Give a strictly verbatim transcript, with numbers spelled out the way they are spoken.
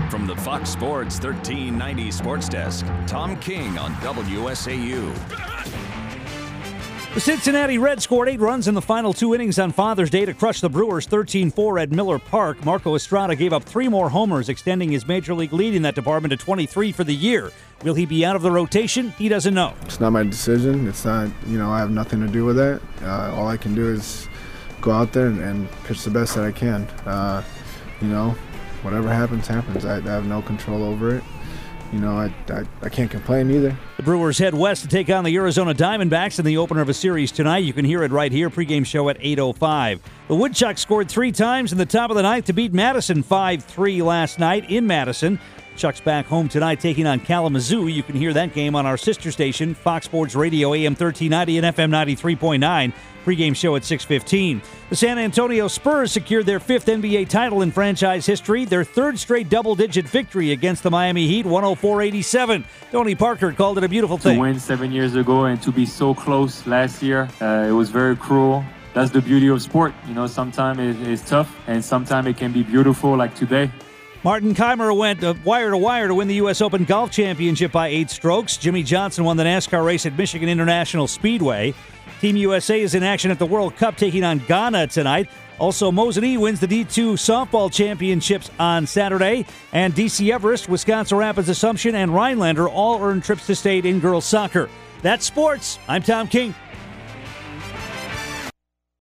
From the Fox Sports thirteen ninety Sports Desk, Tom King on W S A U. The Cincinnati Reds scored eight runs in the final two innings on Father's Day to crush the Brewers thirteen four at Miller Park. Marco Estrada gave up three more homers, extending his major league lead in that department to twenty-three for the year. Will he be out of the rotation? He doesn't know. It's not my decision. It's not, you know, I have nothing to do with that. Uh, all I can do is go out there and, and pitch the best that I can. Uh, you know, whatever happens, happens. I, I have no control over it. You know, I, I, I can't complain either. The Brewers head west to take on the Arizona Diamondbacks in the opener of a series tonight. You can hear it right here, pregame show at eight oh five. The Woodchucks scored three times in the top of the ninth to beat Madison five three last night in Madison. Chucks back home tonight taking on Kalamazoo. You can hear that game on our sister station, Fox Sports Radio, A M thirteen ninety and F M ninety-three point nine. Pregame show at six fifteen. The San Antonio Spurs secured their fifth N B A title in franchise history, their third straight double-digit victory against the Miami Heat, one oh four eighty-seven. Tony Parker called it a beautiful thing. To win seven years ago and to be so close last year, uh, it was very cruel. That's the beauty of sport. You know, sometimes it, it's tough and sometimes it can be beautiful like today. Martin Keimer went uh, wire to wire to win the U S Open Golf Championship by eight strokes. Jimmy Johnson won the NASCAR race at Michigan International Speedway. Team U S A is in action at the World Cup, taking on Ghana tonight. Also, Mosinee wins the D two softball championships on Saturday. And D C Everest, Wisconsin Rapids Assumption, and Rhinelander all earned trips to state in girls soccer. That's sports. I'm Tom King.